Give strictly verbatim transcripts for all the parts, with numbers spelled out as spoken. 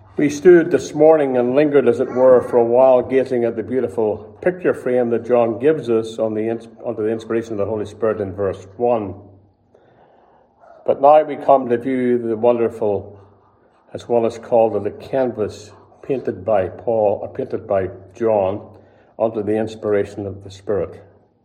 We stood this morning and lingered, as it were, for a while, gazing at the beautiful picture frame that John gives us on the, under the inspiration of the Holy Spirit in verse one. But now we come to view the wonderful, as well as called the canvas, painted by Paul, or painted by John, under the inspiration of the Spirit.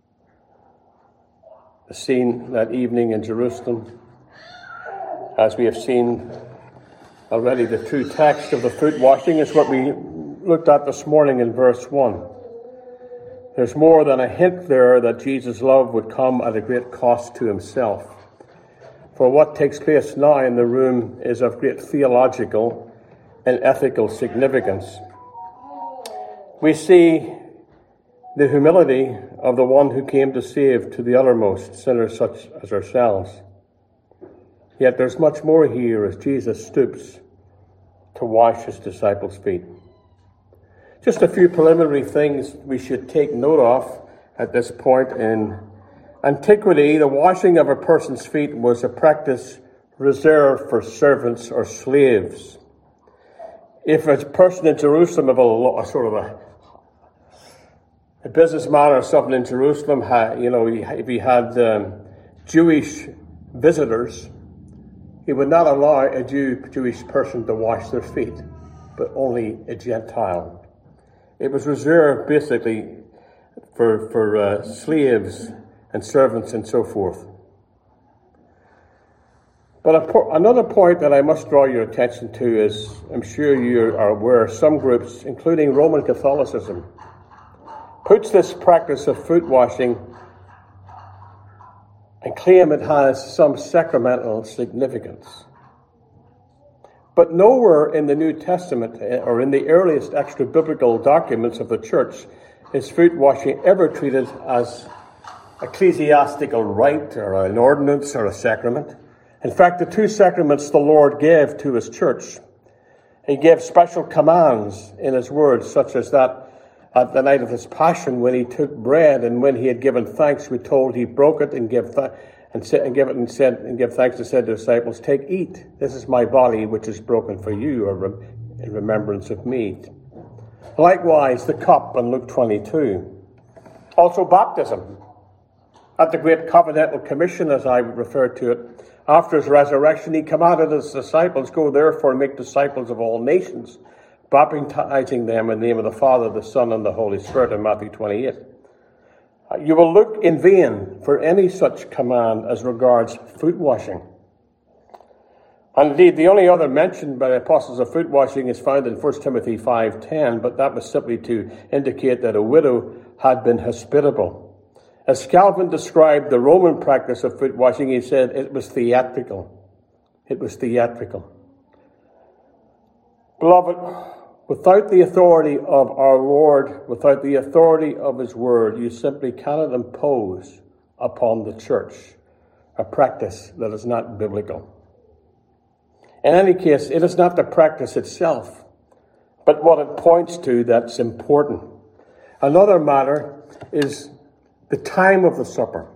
The scene that evening in Jerusalem, as we have seen already, the true text of the foot washing is what we looked at this morning in verse one. There's more than a hint there that Jesus' love would come at a great cost to himself. For what takes place now in the room is of great theological and ethical significance. We see the humility of the one who came to save to the uttermost sinners such as ourselves. Yet there's much more here as Jesus stoops to wash his disciples' feet. Just a few preliminary things we should take note of at this point. In antiquity, the washing of a person's feet was a practice reserved for servants or slaves. If a person in Jerusalem, of a, a sort of a, a businessman or something in Jerusalem, had, you know, if he had um, Jewish visitors, he would not allow a Jew, Jewish person to wash their feet, but only a Gentile. It was reserved basically for, for uh, slaves and servants and so forth. But a, another point that I must draw your attention to is, I'm sure you are aware, some groups, including Roman Catholicism, puts this practice of foot washing and claim it has some sacramental significance. But nowhere in the New Testament or in the earliest extra-biblical documents of the church is foot washing ever treated as ecclesiastical rite or an ordinance or a sacrament. In fact, the two sacraments the Lord gave to his church, he gave special commands in his words, such as that at the night of his passion, when he took bread and when he had given thanks, we're told he broke it and gave th- and, sa- and gave it and said and gave thanks and said to the disciples, "Take, eat. This is my body, which is broken for you, or re- in remembrance of me." Likewise, the cup in Luke twenty-two. Also, baptism. At the Great Covenantal Commission, as I refer to it, after his resurrection, he commanded his disciples, "Go therefore and make disciples of all nations, baptizing them in the name of the Father, the Son, and the Holy Spirit," in Matthew twenty-eight. You will look in vain for any such command as regards foot washing. And indeed, the only other mention by the apostles of foot washing is found in First Timothy five ten, but that was simply to indicate that a widow had been hospitable. As Calvin described the Roman practice of foot washing, he said it was theatrical. It was theatrical. Beloved, without the authority of our Lord, without the authority of his word, you simply cannot impose upon the church a practice that is not biblical. In any case, it is not the practice itself, but what it points to that's important. Another matter is the time of the supper.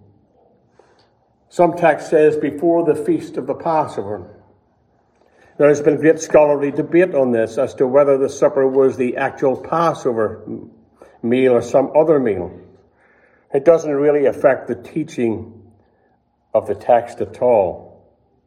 Some text says before the feast of the Passover. There has been great scholarly debate on this as to whether the supper was the actual Passover meal or some other meal. It doesn't really affect the teaching of the text at all.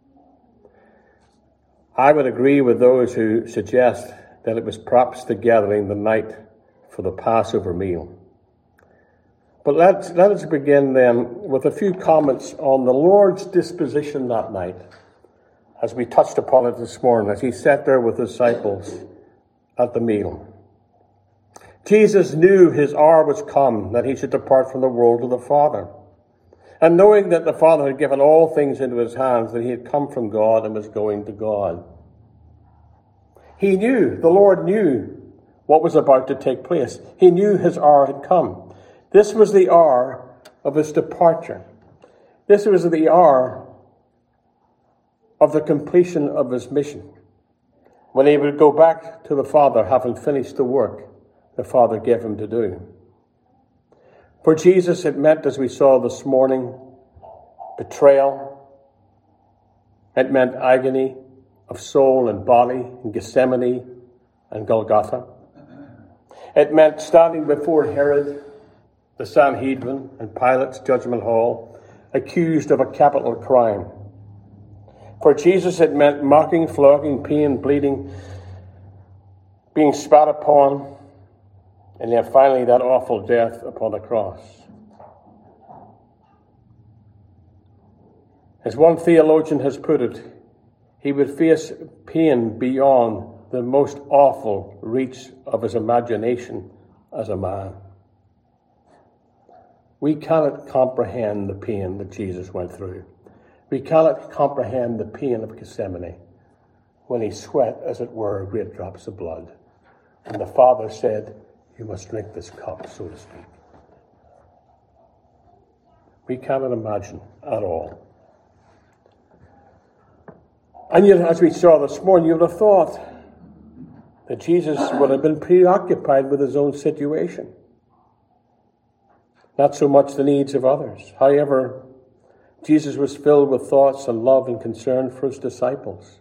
I would agree with those who suggest that it was perhaps the gathering the night for the Passover meal. But let's, let us begin then with a few comments on the Lord's disposition that night, as we touched upon it this morning, as he sat there with his disciples at the meal. Jesus knew his hour was come, that he should depart from the world to the Father. And knowing that the Father had given all things into his hands, that he had come from God and was going to God. He knew, the Lord knew what was about to take place. He knew his hour had come. This was the hour of his departure. This was the hour of the completion of his mission, when he would go back to the Father, having finished the work the Father gave him to do. For Jesus, it meant, as we saw this morning, betrayal. It meant agony. of soul and body in Gethsemane and Golgotha. It meant standing before Herod, the Sanhedrin, and Pilate's judgment hall, accused of a capital crime. For Jesus, it meant mocking, flogging, pain, bleeding, being spat upon, and then finally that awful death upon the cross. As one theologian has put it, he would face pain beyond the most awful reach of his imagination as a man. We cannot comprehend the pain that Jesus went through. We cannot comprehend the pain of Gethsemane when he sweat, as it were, great drops of blood. And the Father said, "You must drink this cup," so to speak. We cannot imagine at all. And yet, as we saw this morning, you would have thought that Jesus would have been preoccupied with his own situation, not so much the needs of others. However, Jesus was filled with thoughts and love and concern for his disciples.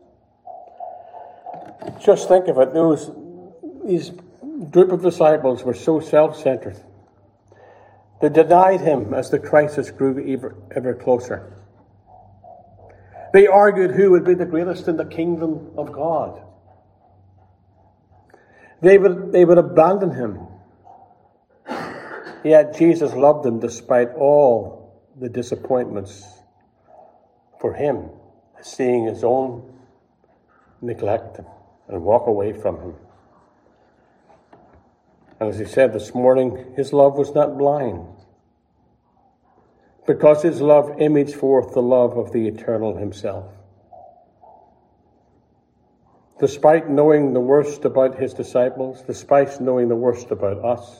Just think of it, those these group of disciples were so self-centered. They denied him as the crisis grew ever, ever closer. They argued who would be the greatest in the kingdom of God. They would, they would abandon him. Yet Jesus loved them despite all the disappointments for him, seeing his own neglect and walk away from him. And as he said this morning, his love was not blind, because his love imaged forth the love of the eternal himself. Despite knowing the worst about his disciples, despite knowing the worst about us,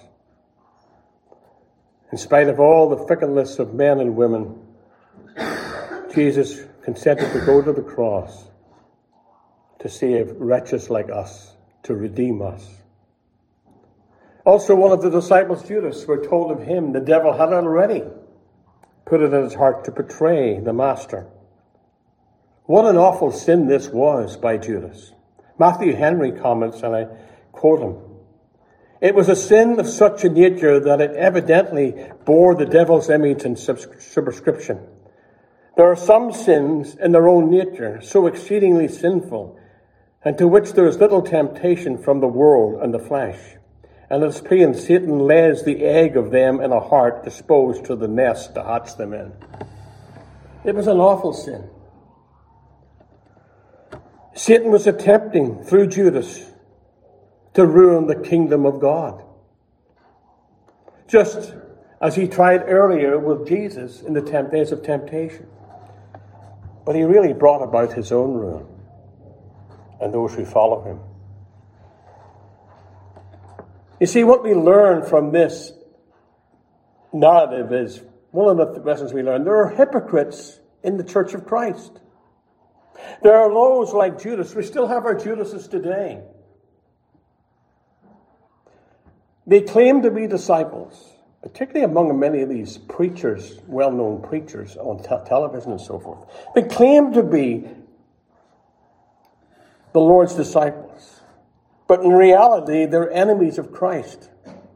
in spite of all the fickleness of men and women, Jesus consented to go to the cross to save wretches like us, to redeem us. Also, one of the disciples, Judas, were told of him the devil had already put it in his heart to betray the master. What an awful sin this was by Judas. Matthew Henry comments, and I quote him, "It was a sin of such a nature that it evidently bore the devil's image and superscription. There are some sins in their own nature so exceedingly sinful, and to which there is little temptation from the world and the flesh. And it's plain Satan lays the egg of them in a heart disposed to the nest to hatch them in." It was an awful sin. Satan was attempting, through Judas, to ruin the kingdom of God. Just as he tried earlier with Jesus in the days of temptation. But he really brought about his own ruin and those who follow him. You see, what we learn from this narrative is, one of the lessons we learn, there are hypocrites in the Church of Christ. There are those like Judas. We still have our Judases today. They claim to be disciples, particularly among many of these preachers, well-known preachers on te- television and so forth. They claim to be the Lord's disciples, but in reality, they're enemies of Christ.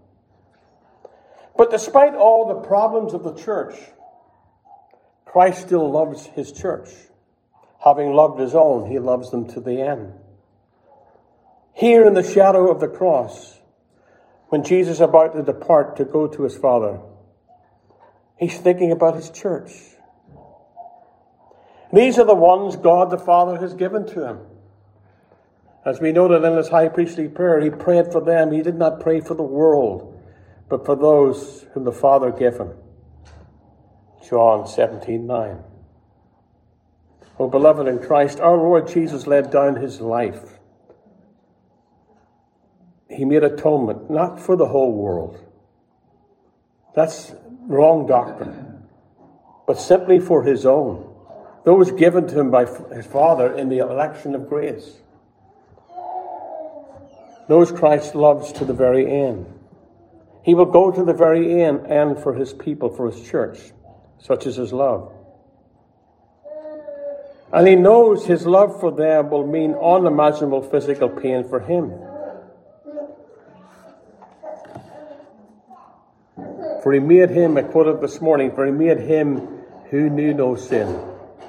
But despite all the problems of the church, Christ still loves his church. Having loved his own, he loves them to the end. Here in the shadow of the cross, when Jesus is about to depart to go to his Father, he's thinking about his church. These are the ones God the Father has given to him. As we noted in his high priestly prayer, he prayed for them. He did not pray for the world, but for those whom the Father gave him. John seventeen nine. Oh, beloved in Christ, our Lord Jesus laid down his life. He made atonement, not for the whole world. That's wrong doctrine. But simply for his own. Those given to him by his Father in the election of grace. Those Christ loves to the very end. He will go to the very end and for his people, for his church. Such is his love. And he knows his love for them will mean unimaginable physical pain for him. For he made him, I quoted this morning, for he made him who knew no sin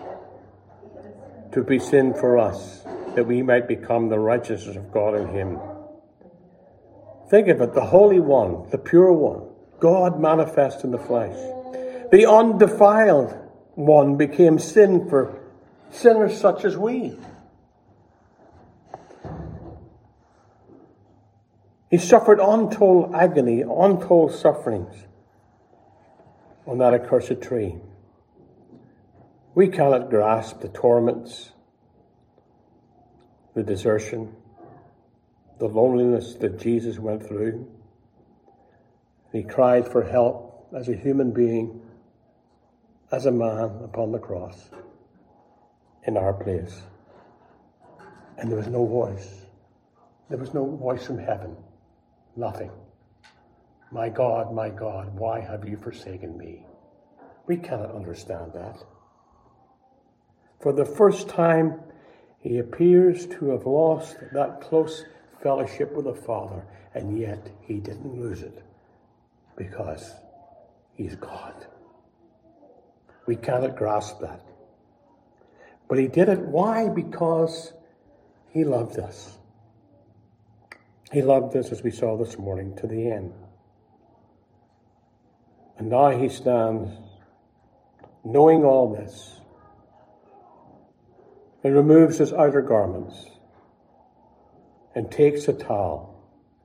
to be sin for us, that we might become the righteousness of God in him. Think of it, the Holy One, the Pure One, God manifest in the flesh. The undefiled One became sin for sinners such as we. He suffered untold agony, untold sufferings on that accursed tree. We cannot grasp the torments, the desertion, the loneliness that Jesus went through. He cried for help as a human being, as a man upon the cross, in our place. And there was no voice. There was no voice from heaven. Nothing. My God, my God, why have you forsaken me? We cannot understand that. For the first time, he appears to have lost that close fellowship with the Father, and yet he didn't lose it because he's God. We cannot grasp that. But he did it. Why? Because he loved us. He loved us, as we saw this morning, to the end. And now he stands, knowing all this, and removes his outer garments and takes a towel,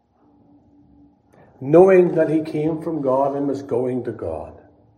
knowing that he came from God and was going to God,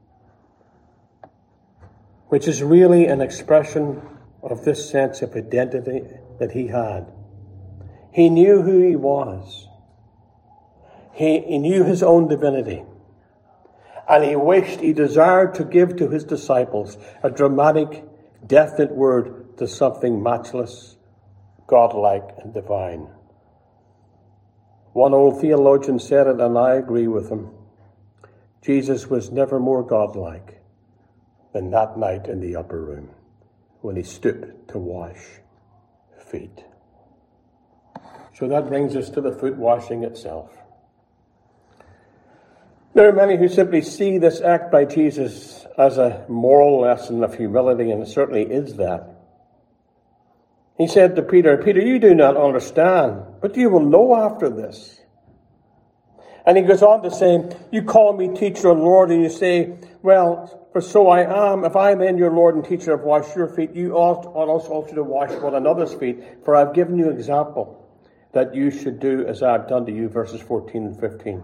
which is really an expression of this sense of identity that he had. He knew who he was. He, he knew his own divinity. And he wished, he desired to give to his disciples a dramatic, definite word to something matchless, godlike, and divine. One old theologian said it, and I agree with him. Jesus was never more godlike than that night in the upper room when he stooped to wash feet. So that brings us to the foot washing itself. There are many who simply see this act by Jesus as a moral lesson of humility, and it certainly is that. He said to Peter, Peter, you do not understand, but you will know after this. And he goes on to say, you call me teacher and Lord, and you say, well, for so I am. If I then, your Lord and teacher, have washed your feet, you ought also to wash one another's feet. For I've given you example that you should do as I've done to you, verses fourteen and fifteen.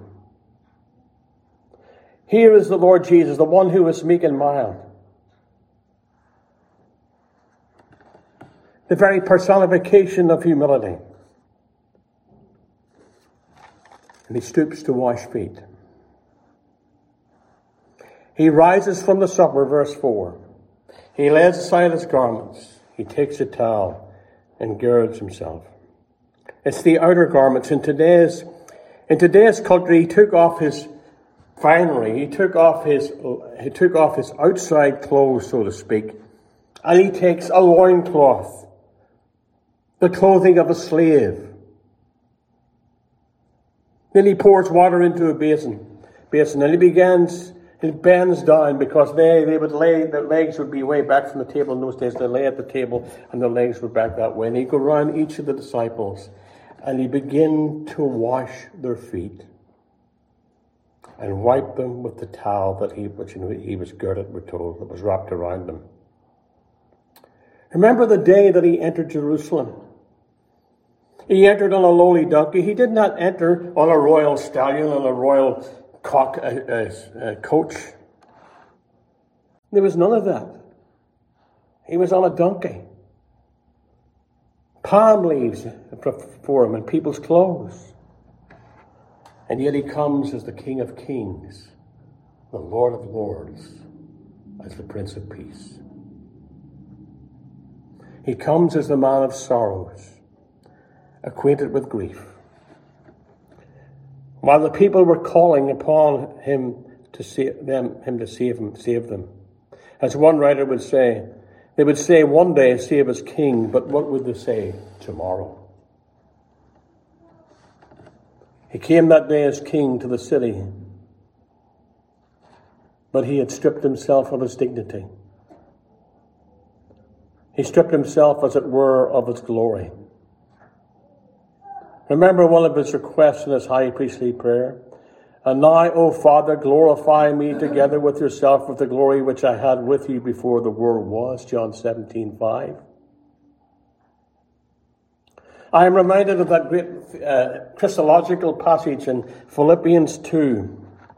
Here is the Lord Jesus, the one who was meek and mild. The very personification of humility. And he stoops to wash feet. He rises from the supper, verse four. He lays aside his garments. He takes a towel and girds himself. It's the outer garments. In today's, in today's culture, he took off his finery. He took off his, he took off his outside clothes, so to speak, and he takes a loincloth, the clothing of a slave. Then he pours water into a basin, basin, and he begins, he bends down because they, they would lay, their legs would be way back from the table in those days. They lay at the table and their legs were back that way. And he'd go around each of the disciples and he began to wash their feet and wipe them with the towel that he, which he was girded, we're told, that was wrapped around them. Remember the day that he entered Jerusalem. He entered on a lowly donkey. He did not enter on a royal stallion, on a royal cock, uh, uh, uh, coach. There was none of that. He was on a donkey. Palm leaves for him and people's clothes. And yet he comes as the King of Kings, the Lord of Lords, as the Prince of Peace. He comes as the man of sorrows, acquainted with grief. While the people were calling upon him to save them, him to save them, save them. As one writer would say, They would say one day, save as king, but what would they say tomorrow? He came that day as king to the city, but he had stripped himself of his dignity. He stripped himself, as it were, of his glory. Remember one of his requests in his high priestly prayer? And now, O Father, glorify me together with yourself with the glory which I had with you before the world was. John seventeen five. I am reminded of that great uh, Christological passage in Philippians two.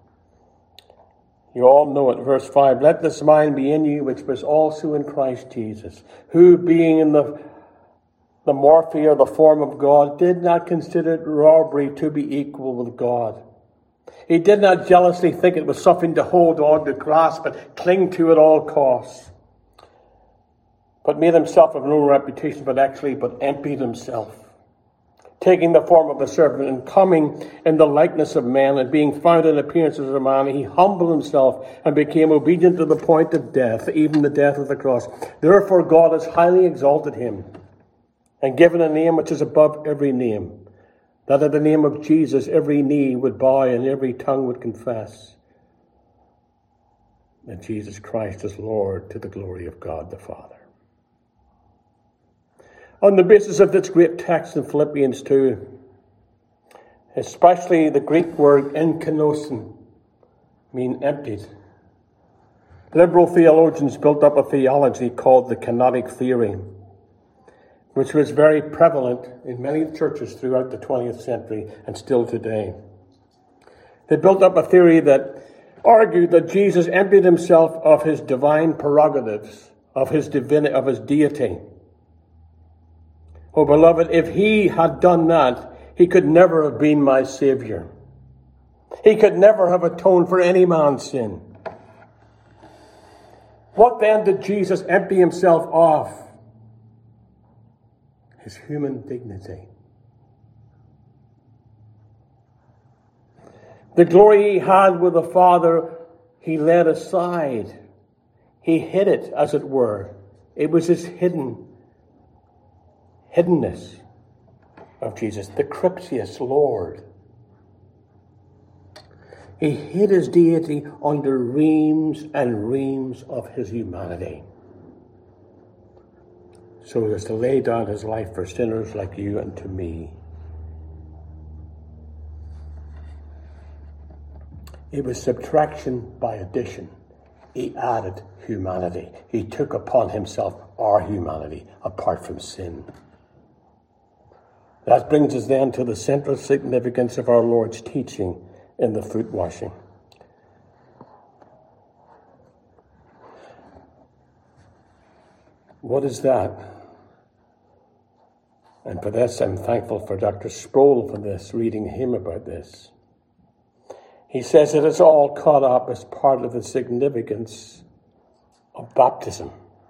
You all know it, verse five. Let this mind be in you, which was also in Christ Jesus, who being in the, the morphe or the form of God, did not consider it robbery to be equal with God. He did not jealously think it was something to hold on to, grasp it, cling to at all costs, but made himself of no reputation, but actually, but emptied himself, taking the form of a servant and coming in the likeness of man and being found in appearance as a man, he humbled himself and became obedient to the point of death, even the death of the cross. Therefore God has highly exalted him and given a name which is above every name, that at the name of Jesus every knee would bow and every tongue would confess that Jesus Christ is Lord, to the glory of God the Father. On the basis of this great text in Philippians two, especially the Greek word enkenosin, mean emptied, liberal theologians built up a theology called the kenotic theory, which was very prevalent in many churches throughout the twentieth century and still today. They built up a theory that argued that Jesus emptied himself of his divine prerogatives, of his divinity, of his deity. Oh, beloved, if he had done that, he could never have been my Savior. He could never have atoned for any man's sin. What then did Jesus empty himself of? His human dignity. The glory he had with the Father, he laid aside. He hid it, as it were. It was his hidden hiddenness of Jesus, the Cryptius Lord. He hid his deity under reams and reams of his humanity, so as to lay down his life for sinners like you and to me. It was subtraction by addition. He added humanity. He took upon himself our humanity apart from sin. That brings us then to the central significance of our Lord's teaching in the foot washing. What is that? And for this, I'm thankful for Doctor Sproul for this, reading him about this. He says it is all caught up as part of the significance of baptism,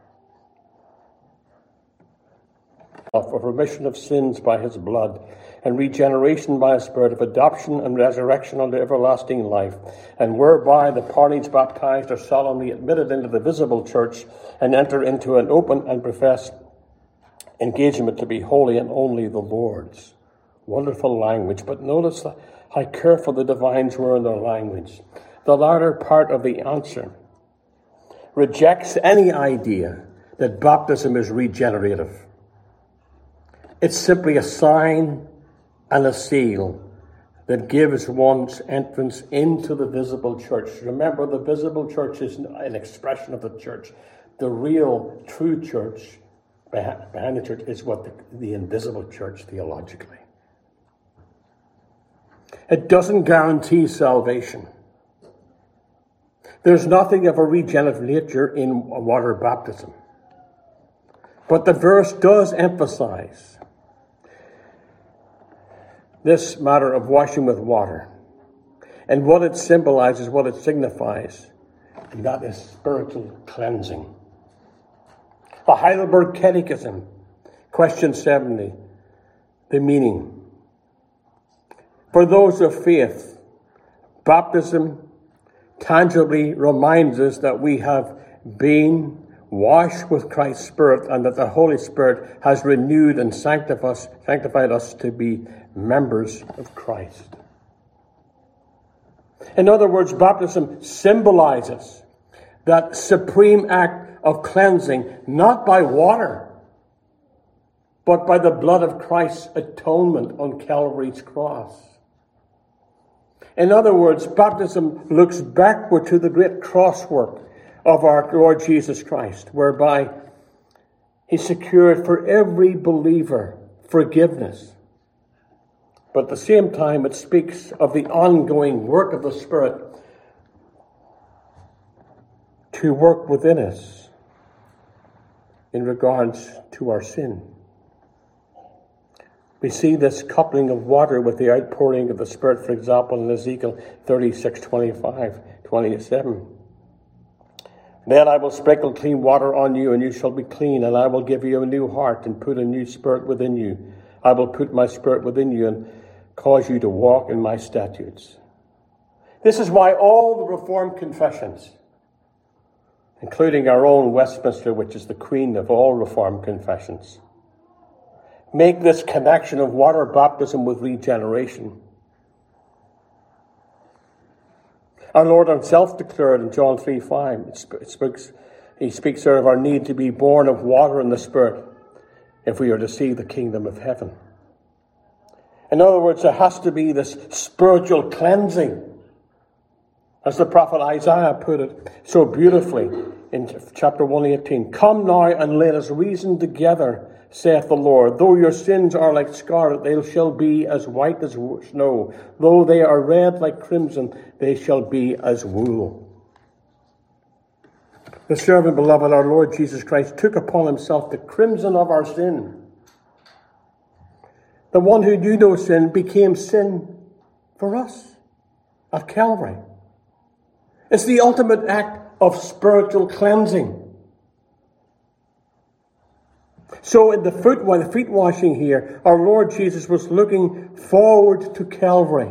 of remission of sins by his blood, and regeneration by his Spirit, of adoption and resurrection unto everlasting life, and whereby the parties baptized are solemnly admitted into the visible church and enter into an open and professed engagement to be holy and only the Lord's. Wonderful language, but notice how careful the divines were in their language. The latter part of the answer rejects any idea that baptism is regenerative. It's simply a sign and a seal that gives one's entrance into the visible church. Remember, the visible church is an expression of the church. The real, true church behind the church is what the, the invisible church theologically. It doesn't guarantee salvation. There's nothing of a regenerative nature in water baptism. But the verse does emphasize this matter of washing with water and what it symbolizes, what it signifies, and that is spiritual cleansing. The Heidelberg Catechism, question seventy, the meaning. For those of faith, baptism tangibly reminds us that we have been washed with Christ's Spirit, and that the Holy Spirit has renewed and sanctified us, sanctified us to be members of Christ. In other words, baptism symbolizes that supreme act of cleansing, not by water, but by the blood of Christ's atonement on Calvary's cross. In other words, baptism looks backward to the great cross work of our Lord Jesus Christ, whereby he secured for every believer forgiveness. But at the same time, it speaks of the ongoing work of the Spirit to work within us in regards to our sin. We see this coupling of water with the outpouring of the Spirit, for example, in Ezekiel thirty-six, twenty-five, twenty-seven. Then I will sprinkle clean water on you, and you shall be clean, and I will give you a new heart and put a new spirit within you. I will put my spirit within you and cause you to walk in my statutes. This is why all the Reformed confessions, including our own Westminster, which is the queen of all Reformed confessions, make this connection of water baptism with regeneration. Our Lord himself declared in John three five, it speaks, he speaks there of our need to be born of water and the Spirit if we are to see the kingdom of heaven. In other words, there has to be this spiritual cleansing, as the prophet Isaiah put it so beautifully in chapter one eighteen. Come now and let us reason together, saith the Lord. Though your sins are like scarlet, they shall be as white as snow. Though they are red like crimson, they shall be as wool. The servant, beloved, our Lord Jesus Christ, took upon himself the crimson of our sin. The one who knew no sin became sin for us at Calvary. It's the ultimate act of spiritual cleansing. So in the foot, while the feet washing here, our Lord Jesus was looking forward to Calvary.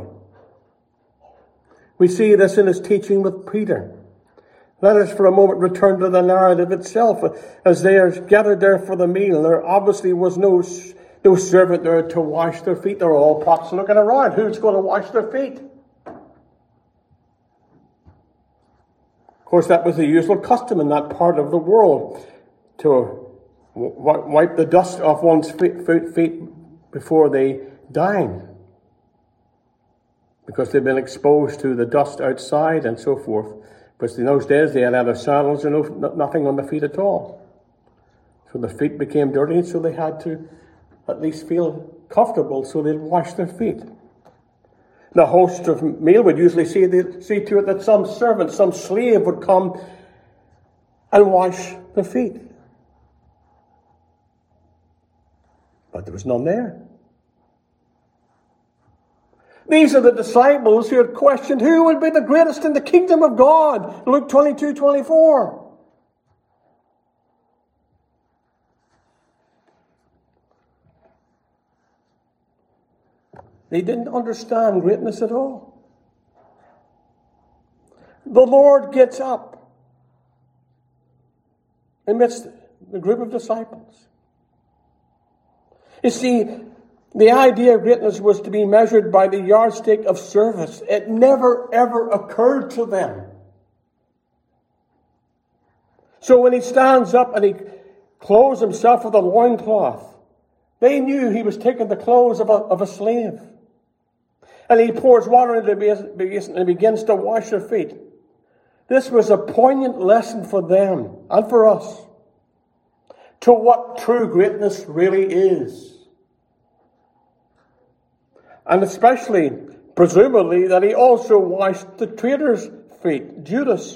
We see this in his teaching with Peter. Let us for a moment return to the narrative itself. As they are gathered there for the meal, there obviously was no, no servant there to wash their feet. They're all pots looking around. Who's going to wash their feet? Of course, that was the usual custom in that part of the world, to wipe the dust off one's feet before they dine, because they've been exposed to the dust outside and so forth. But in those days, they had either sandals or no, nothing on the feet at all. So the feet became dirty, so they had to at least feel comfortable, so they'd wash their feet. The host of meal would usually see, see to it that some servant, some slave would come and wash their feet. But there was none there. These are the disciples who had questioned who would be the greatest in the kingdom of God. Luke twenty-two twenty-four. They didn't understand greatness at all. The Lord gets up amidst the group of disciples. You see, the idea of greatness was to be measured by the yardstick of service. It never, ever occurred to them. So when he stands up and he clothes himself with a loincloth, they knew he was taking the clothes of a, of a slave. And he pours water into the basin and begins to wash their feet. This was a poignant lesson for them and for us to what true greatness really is. And especially, presumably, that he also washed the traitor's feet, Judas.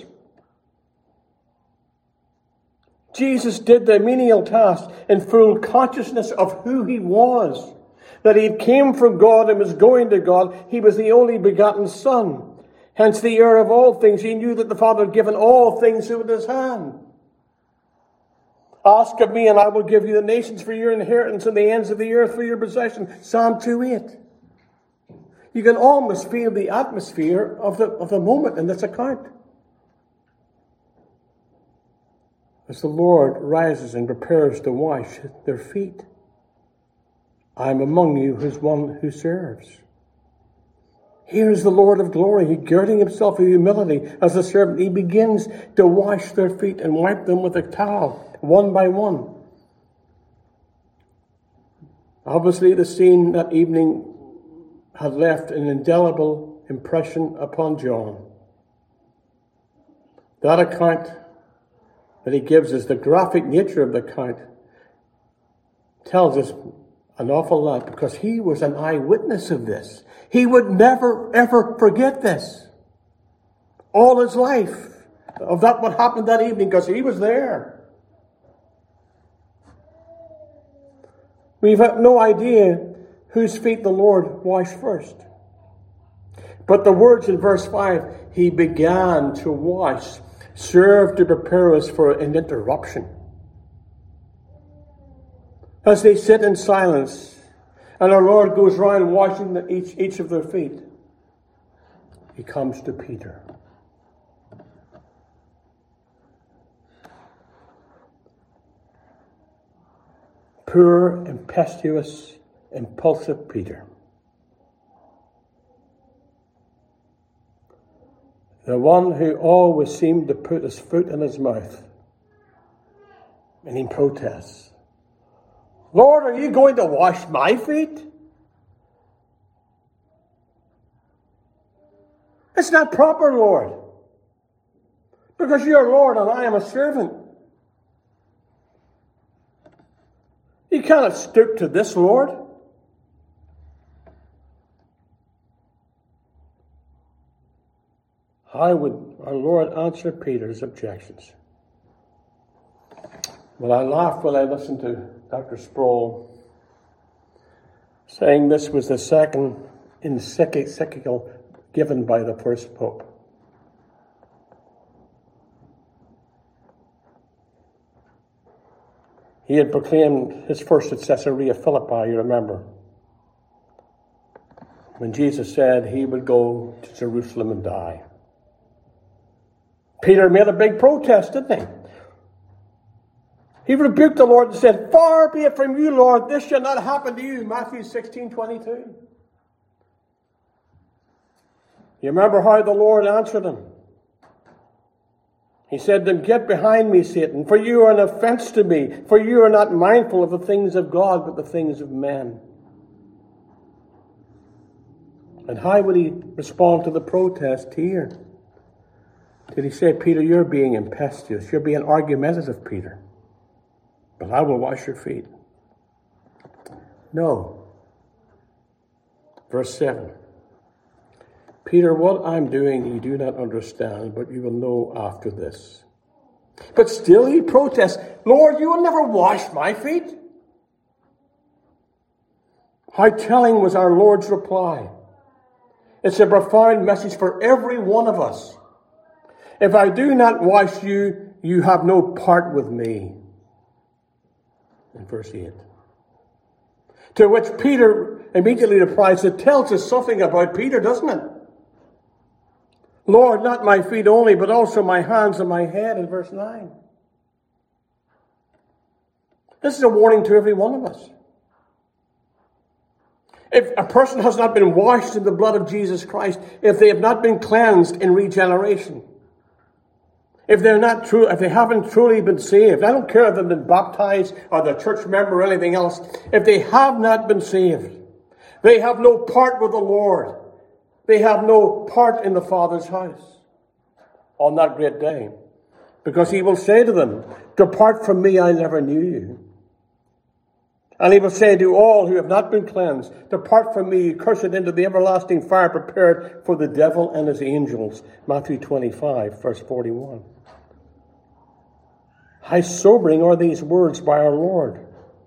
Jesus did the menial task in full consciousness of who he was. That he came from God and was going to God. He was the only begotten Son. Hence the heir of all things. He knew that the Father had given all things into his hand. Ask of me and I will give you the nations for your inheritance and the ends of the earth for your possession. Psalm two eight. You can almost feel the atmosphere of the, of the moment in this account. as the Lord rises and prepares to wash their feet. I am among you as one who serves. Here is the Lord of glory. He, girding himself with humility as a servant, he begins to wash their feet and wipe them with a towel, one by one. Obviously, the scene that evening had left an indelible impression upon John. That account that he gives us, the graphic nature of the account, tells us an awful lot, because he was an eyewitness of this. He would never, ever forget this. All his life, of that what happened that evening, because he was there. We've no idea whose feet the Lord washed first. But the words in verse five, he began to wash, serve to prepare us for an interruption. As they sit in silence, and our Lord goes round washing the, each, each of their feet, he comes to Peter. Poor, impetuous, impulsive Peter. The one who always seemed to put his foot in his mouth. And he protests. Lord, are you going to wash my feet? It's not proper, Lord. Because you're Lord and I am a servant. You cannot stoop to this, Lord. How would our Lord answer Peter's objections? Well, I laughed when I listened to Doctor Sproul saying this was the second encyclical given by the first Pope. He had proclaimed his first at Caesarea Philippi, you remember, when Jesus said he would go to Jerusalem and die. Peter made a big protest, didn't he? He rebuked the Lord and said, far be it from you, Lord, this shall not happen to you. Matthew sixteen twenty-two. You remember how the Lord answered him? He said to him, get behind me, Satan, for you are an offense to me, for you are not mindful of the things of God, but the things of men. And how would he respond to the protest here? Did he say, Peter, you're being impetuous, you're being argumentative, Peter, but I will wash your feet? No. Verse seven. Peter, what I'm doing you do not understand, but you will know after this. But still he protests, Lord, you will never wash my feet. How telling was our Lord's reply. It's a profound message for every one of us. If I do not wash you, you have no part with me. In verse eight. To which Peter immediately replies, it tells us something about Peter, doesn't it? Lord, not my feet only, but also my hands and my head, in verse nine. This is a warning to every one of us. If a person has not been washed in the blood of Jesus Christ, if they have not been cleansed in regeneration, if they're not true, if they haven't truly been saved, I don't care if they've been baptized or they're a church member or anything else, if they have not been saved, they have no part with the Lord. They have no part in the Father's house on that great day. Because he will say to them, depart from me, I never knew you. And he will say to all who have not been cleansed, depart from me, cursed, into the everlasting fire prepared for the devil and his angels. Matthew twenty-five, verse forty-one. How sobering are these words by our Lord.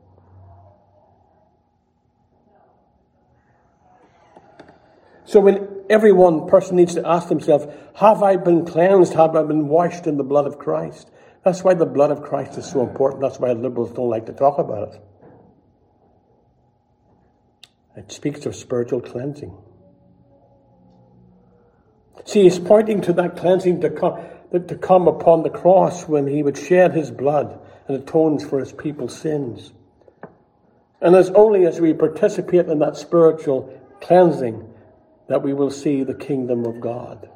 So when every one person needs to ask themselves, have I been cleansed? Have I been washed in the blood of Christ? That's why the blood of Christ is so important. That's why liberals don't like to talk about it. It speaks of spiritual cleansing. See, he's pointing to that cleansing to come. to come upon the cross when he would shed his blood and atones for his people's sins. And it's only as we participate in that spiritual cleansing that we will see the kingdom of God.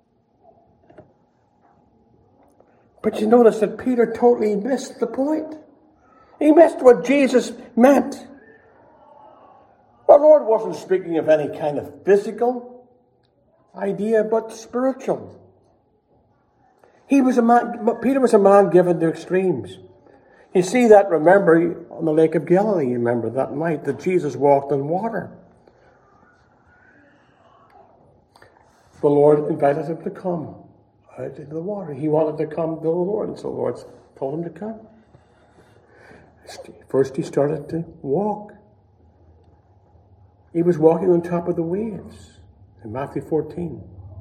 But you notice that Peter totally missed the point. He missed what Jesus meant. Our Lord wasn't speaking of any kind of physical idea, but spiritual. He was a man, Peter was a man given to extremes. You see that, remember, on the Lake of Galilee, you remember that night that Jesus walked on water. The Lord invited him to come out into the water. He wanted to come to the Lord, and so the Lord told him to come. First he started to walk. He was walking on top of the waves in Matthew fourteen.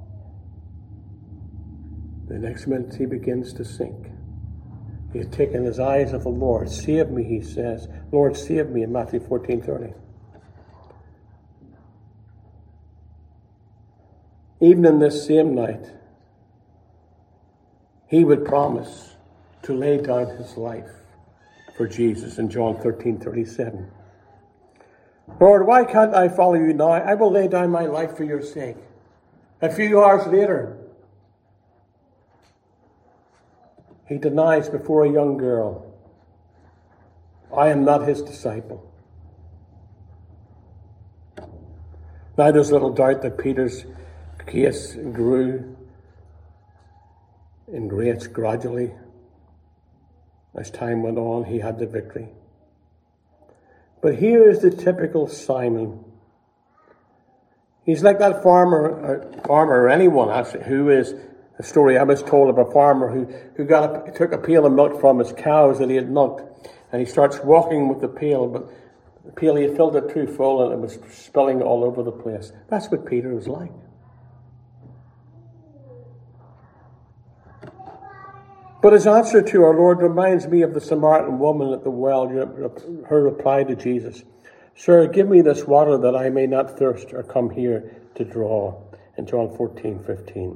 The next minute he begins to sink. He had taken his eyes off the Lord. Save me, he says. Lord, save me in Matthew fourteen thirty. Even in this same night, he would promise to lay down his life for Jesus in John thirteen thirty-seven. Lord, why can't I follow you now? I will lay down my life for your sake. A few hours later, he denies before a young girl, I am not his disciple. Now there's little doubt that Peter's case grew in grace gradually. As time went on, he had the victory. But here is the typical Simon. He's like that farmer, or farmer or anyone actually, who is a story I was told of a farmer who, who got a, took a pail of milk from his cows that he had milked, and he starts walking with the pail, but the pail he had filled it too full and it was spilling all over the place. That's what Peter was like. But his answer to our Lord reminds me of the Samaritan woman at the well. Her reply to Jesus, Sir, give me this water that I may not thirst or come here to draw, in John fourteen fifteen.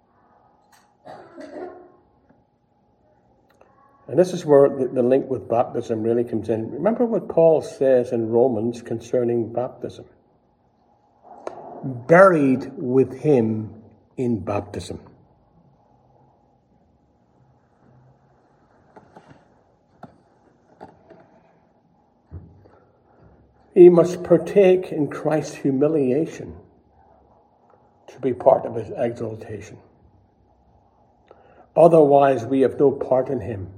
And this is where the, the link with baptism really comes in. Remember what Paul says in Romans concerning baptism. Buried with him in baptism. He must partake in Christ's humiliation to be part of his exaltation. Otherwise, we have no part in him.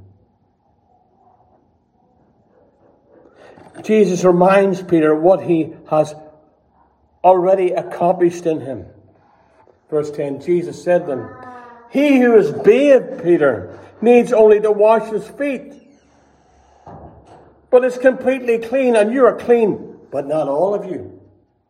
Jesus reminds Peter what he has already accomplished in him. Verse ten, Jesus said to him, He who is bathed, Peter, needs only to wash his feet, but is completely clean, and you are clean, but not all of you.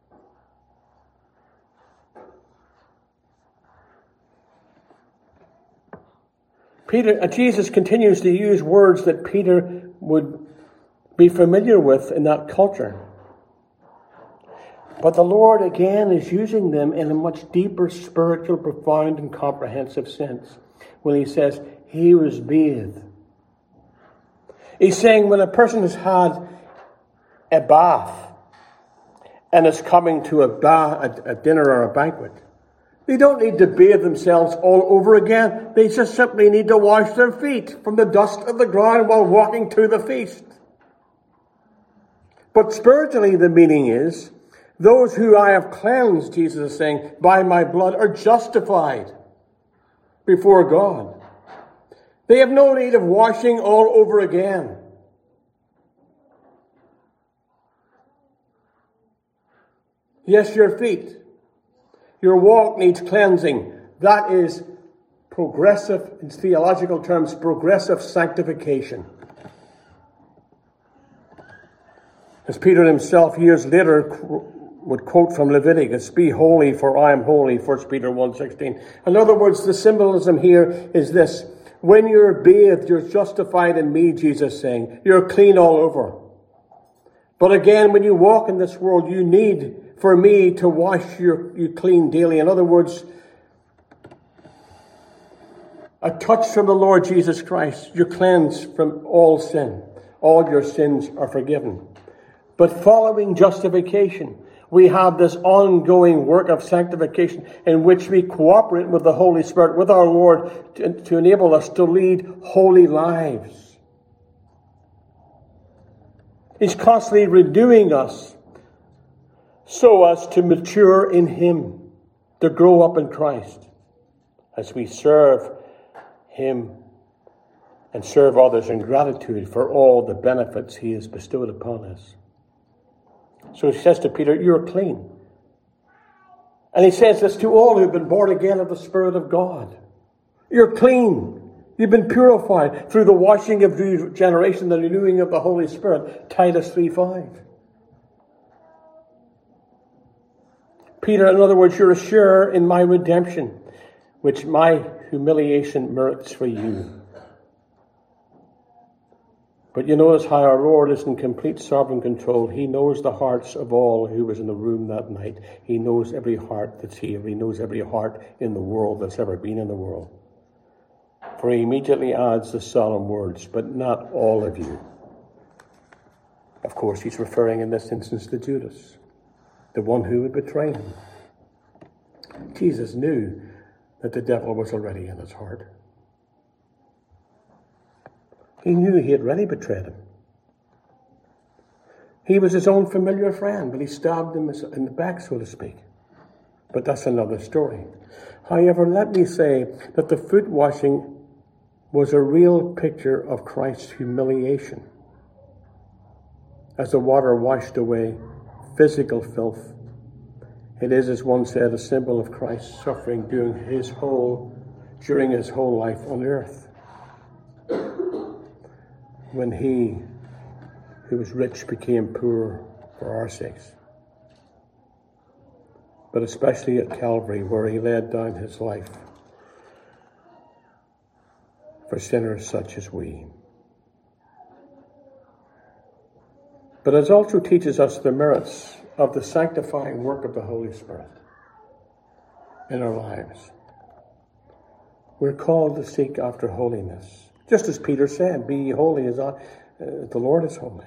Peter, uh, Jesus continues to use words that Peter would be familiar with in that culture. But the Lord again is using them in a much deeper, spiritual, profound, and comprehensive sense when he says, He was bathed. He's saying when a person has had a bath and is coming to a, bath, a, a dinner or a banquet, they don't need to bathe themselves all over again. They just simply need to wash their feet from the dust of the ground while walking to the feast. But spiritually, the meaning is, those who I have cleansed, Jesus is saying, by my blood are justified before God. They have no need of washing all over again. Yes, your feet, your walk needs cleansing. That is progressive, in theological terms, progressive sanctification. As Peter himself years later would quote from Leviticus, Be holy, for I am holy, First Peter one sixteen. In other words, the symbolism here is this. When you're bathed, you're justified in me, Jesus is saying. You're clean all over. But again, when you walk in this world, you need for me to wash your, you clean daily. In other words, A touch from the Lord Jesus Christ, you're cleansed from all sin. All your sins are forgiven. But following justification, we have this ongoing work of sanctification in which we cooperate with the Holy Spirit, with our Lord, to, to enable us to lead holy lives. He's constantly renewing us so as to mature in Him, to grow up in Christ as we serve Him and serve others in gratitude for all the benefits He has bestowed upon us. So He says to Peter, you're clean. And He says this to all who've been born again of the Spirit of God. You're clean. You've been purified through the washing of regeneration, the renewing of the Holy Spirit. Titus three five. Peter, in other words, you're a sharer in my redemption, which my humiliation merits for you. But you notice how our Lord is in complete sovereign control. He knows the hearts of all who was in the room that night. He knows every heart that's here. He knows every heart in the world that's ever been in the world. For He immediately adds the solemn words, but not all of you. Of course, He's referring in this instance to Judas, the one who would betray Him. Jesus knew that the devil was already in his heart. He knew he had already betrayed Him. He was His own familiar friend, but He stabbed him in the back, so to speak. But that's another story. However, let me say that the foot washing was a real picture of Christ's humiliation, as the water washed away physical filth. It is, as one said, a symbol of Christ's suffering during his whole, during his whole life on earth, when He, who was rich, became poor for our sakes. But especially at Calvary, where He laid down His life for sinners such as we. But it also teaches us the merits of the sanctifying work of the Holy Spirit in our lives. We're called to seek after holiness. Just as Peter said, be ye holy as I, uh, the Lord is holy.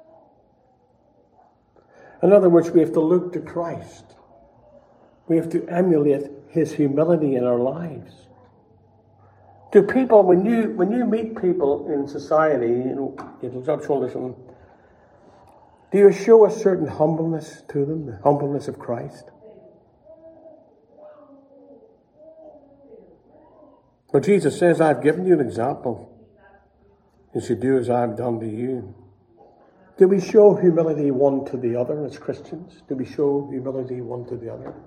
In other words, we have to look to Christ. We have to emulate His humility in our lives. Do people, when you when you meet people in society, you know, you rub shoulders with them, do you show a certain humbleness to them, the humbleness of Christ? Well, Jesus says, I've given you an example. You should do as I've done to you. Do we show humility one to the other as Christians? Do we show humility one to the other?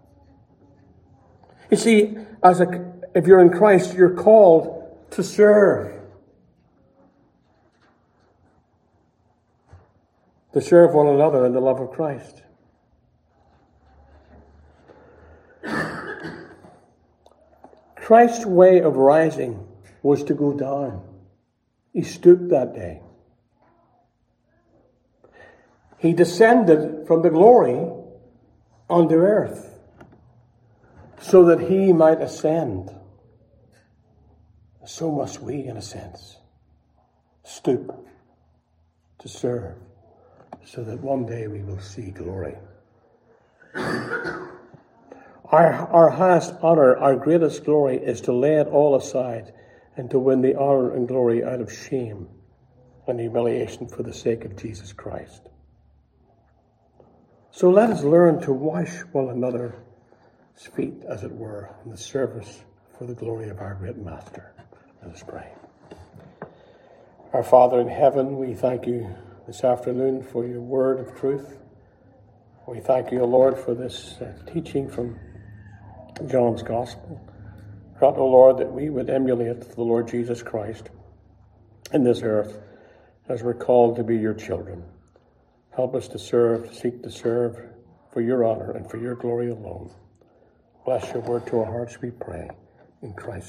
You see, as a, if you're in Christ, you're called to serve. To serve one another in the love of Christ. Christ's way of rising was to go down. He stooped that day. He descended from the glory onto earth so that He might ascend. So must we, in a sense, stoop to serve so that one day we will see glory. Our, our highest honor, our greatest glory is to lay it all aside and to win the honor and glory out of shame and humiliation for the sake of Jesus Christ. So let us learn to wash one another's feet, as it were, in the service for the glory of our great Master. Let us pray. Our Father in heaven, we thank You this afternoon for Your word of truth. We thank You, O Lord, for this uh, teaching from John's Gospel. Grant, O Lord, that we would emulate the Lord Jesus Christ in this earth as we're called to be Your children. Help us to serve, seek to serve for Your honor and for Your glory alone. Bless Your word to our hearts, we pray. In Christ.